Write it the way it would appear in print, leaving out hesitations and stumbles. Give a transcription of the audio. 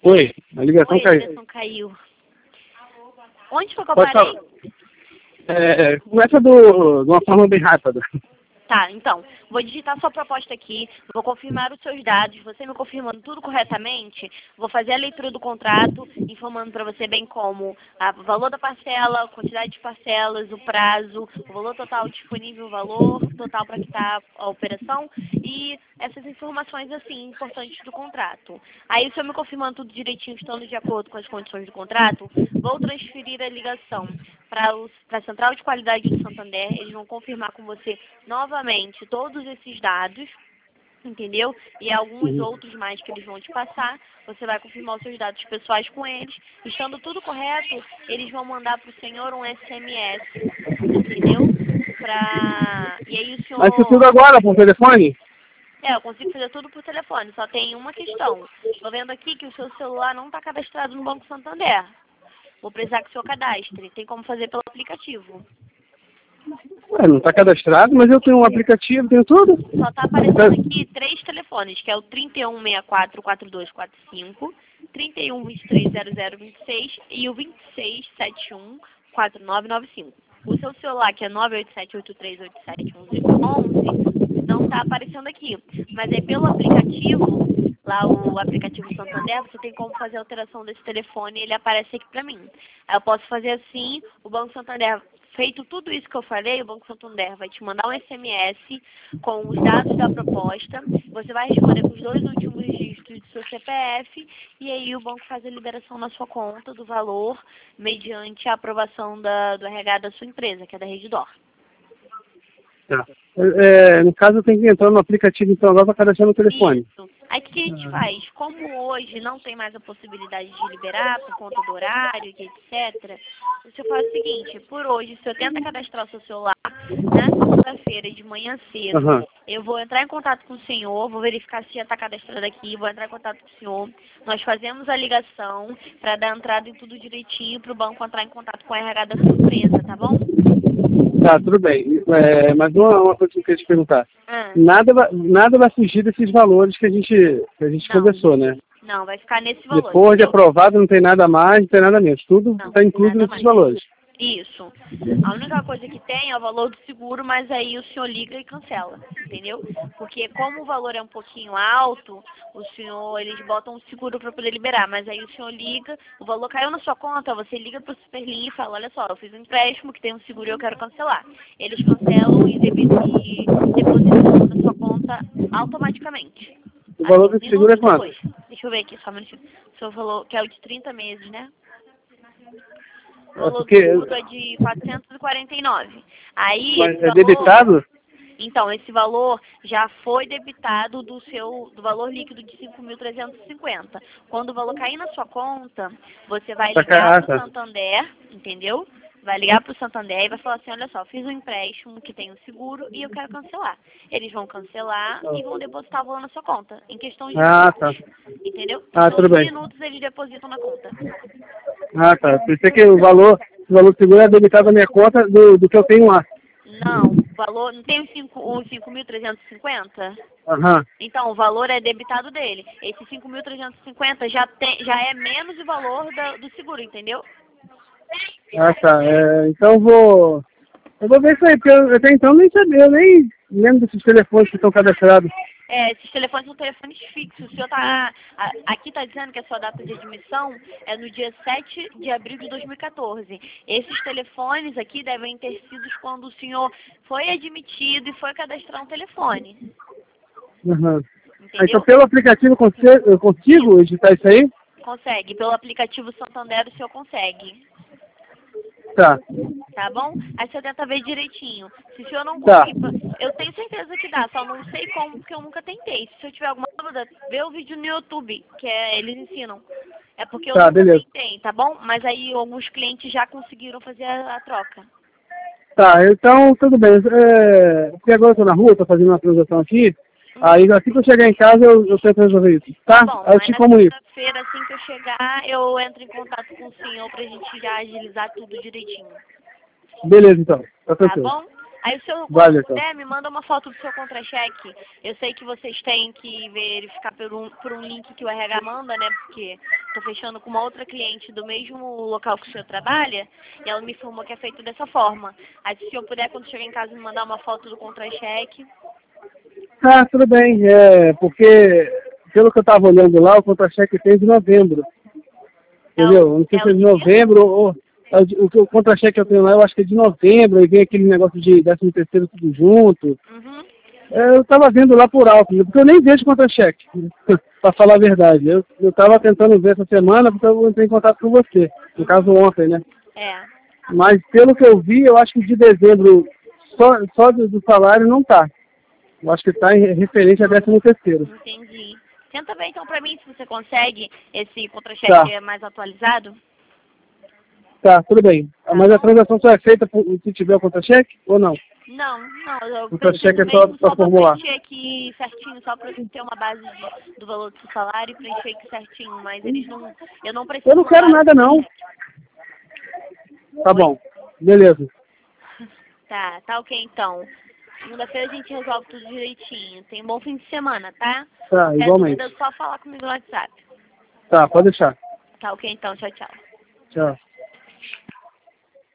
Oi, a ligação Oi, a caiu. ligação caiu. Onde foi que eu Pode parei? falar. Começa de uma forma bem rápida. Tá, então, vou digitar sua proposta aqui, vou confirmar os seus dados, você me confirmando tudo corretamente, vou fazer a leitura do contrato, informando para você bem como o valor da parcela, a quantidade de parcelas, o prazo, o valor total disponível, o valor total para quitar a operação e essas informações, assim, importantes do contrato. Aí, o senhor me confirmando tudo direitinho, estando de acordo com as condições do contrato, vou transferir a ligação para a Central de Qualidade do Santander, eles vão confirmar com você novamente todos esses dados, entendeu? E alguns outros mais que eles vão te passar, você vai confirmar os seus dados pessoais com eles. Estando tudo correto, eles vão mandar para o senhor um SMS, entendeu? E aí o senhor... Mas isso tudo agora, por telefone? Eu consigo fazer tudo por telefone, só tem uma questão. Estou vendo aqui que o seu celular não está cadastrado no Banco Santander. Vou precisar que o senhor cadastre. Tem como fazer pelo aplicativo. Ué, não está cadastrado, mas eu tenho um aplicativo, tenho tudo. Só está aparecendo aqui 3 telefones, que é o 3164-4245, 3123-0026 e o 2671-4995. O seu celular, que é 987-8387-11, não está aparecendo aqui. Mas é pelo aplicativo, lá o aplicativo Santander, você tem como fazer a alteração desse telefone e ele aparece aqui para mim. Aí eu posso fazer assim, o Banco Santander... Feito tudo isso que eu falei, o Banco Santander vai te mandar um SMS com os dados da proposta. Você vai responder com os 2 últimos dígitos do seu CPF e aí o banco faz a liberação na sua conta do valor mediante a aprovação do RH da sua empresa, que é da Redditor. Tá. No caso, eu tenho que entrar no aplicativo então agora para cadastrar no telefone. Isso. Aí o que a gente faz? Como hoje não tem mais a possibilidade de liberar por conta do horário e etc., você faz o seguinte, por hoje, se eu tenta cadastrar o seu celular, na segunda-feira de manhã cedo, eu vou entrar em contato com o senhor, vou verificar se já está cadastrado aqui, vou entrar em contato com o senhor, nós fazemos a ligação para dar entrada em tudo direitinho para o banco entrar em contato com a RH da sua empresa, tá bom? Tá, tudo bem. Mas uma coisa que eu queria te perguntar. Nada vai fugir desses valores que a gente conversou, né? Não, vai ficar nesse valor. Depois de aprovado, não tem nada mais, não tem nada menos. Tudo está incluído nesses valores. Isso. A única coisa que tem é o valor do seguro, mas aí o senhor liga e cancela, entendeu? Porque como o valor é um pouquinho alto, eles botam o seguro para poder liberar, mas aí o senhor liga, o valor caiu na sua conta, você liga para o Superlink e fala, olha só, eu fiz um empréstimo que tem um seguro e eu quero cancelar. Eles cancelam e depositam na sua conta automaticamente. O valor do seguro é quanto? Deixa eu ver aqui, só um minutinho. O senhor falou que é o de 30 meses, né? O valor do seguro é de 449. Aí, mas é debitado? Então, esse valor já foi debitado do valor líquido de 5.350. Quando o valor cair na sua conta, você vai ligar para o Santander, entendeu? Vai ligar para o Santander e vai falar assim, olha só, fiz um empréstimo que tem um seguro e eu quero cancelar. Eles vão cancelar e vão depositar o valor na sua conta, em questão de minutos, entendeu? Tudo bem. Minutos eles depositam na conta. Tá. Pensei que o valor do seguro é debitado na minha conta do que eu tenho lá. Não, o valor, não tem os 5.350? Então, o valor é debitado dele. Esse 5.350 já é menos o valor do seguro, entendeu? Tá. Então eu vou ver isso aí, porque eu até então nem sabia, eu nem lembro desses telefones que estão cadastrados. Esses telefones são telefones fixos. O senhor aqui está dizendo que a sua data de admissão é no dia 7 de abril de 2014. Esses telefones aqui devem ter sido quando o senhor foi admitido e foi cadastrar um telefone. Então pelo aplicativo eu consigo digitar isso aí? Consegue. Pelo aplicativo Santander o senhor consegue. Tá. Tá bom? Aí você tenta ver direitinho. Se o senhor não conseguir, eu tenho certeza que dá, só não sei como, porque eu nunca tentei. Se eu tiver alguma dúvida, vê o vídeo no YouTube, que eles ensinam. É porque eu nunca tentei, tá bom? Mas aí alguns clientes já conseguiram fazer a troca. Tá, então tudo bem. Porque agora eu tô na rua, tô fazendo uma transação aqui. Aí assim que eu chegar em casa eu tento resolver isso, tá? Bom, aí eu te comunico. Segunda-feira, assim que eu chegar, eu entro em contato com o senhor pra gente já agilizar tudo direitinho. Beleza, então. Tá bom? Aí o senhor, quando puder, me manda uma foto do seu contra-cheque. Eu sei que vocês têm que verificar por um link que o RH manda, né? Porque tô fechando com uma outra cliente do mesmo local que o senhor trabalha, e ela me informou que é feito dessa forma. Aí se o senhor puder, quando chegar em casa, me mandar uma foto do contra-cheque. Tá, tudo bem. Porque, pelo que eu estava olhando lá, o contra-cheque tem de novembro. Entendeu? Não sei se é de novembro ou... O contra-cheque que eu tenho lá, eu acho que é de novembro, aí vem aquele negócio de 13º tudo junto. Uhum. Eu estava vendo lá por alto, porque eu nem vejo contra-cheque, para falar a verdade. Eu estava tentando ver essa semana, porque eu entrei em contato com você, no caso ontem, né? É. Mas pelo que eu vi, eu acho que de dezembro, só do salário não tá. Eu acho que está em referência a 13º. Entendi. Tenta ver então para mim se você consegue esse contra-cheque mais atualizado. Tá, tudo bem. Mas a transação só é feita se tiver o contra-cheque ou não? Não. Eu contra-cheque é preciso só formular. preencher aqui certinho, só para ter uma base do valor do seu salário e preencher aqui certinho, mas eles não... Eu não preciso... Eu não quero nada, não. Tá bom. Beleza. Tá ok então. Segunda-feira a gente resolve tudo direitinho. Tem um bom fim de semana, tá? Tá, igualmente. É só falar comigo no WhatsApp. Tá, pode deixar. Tá ok então, tchau. Tchau.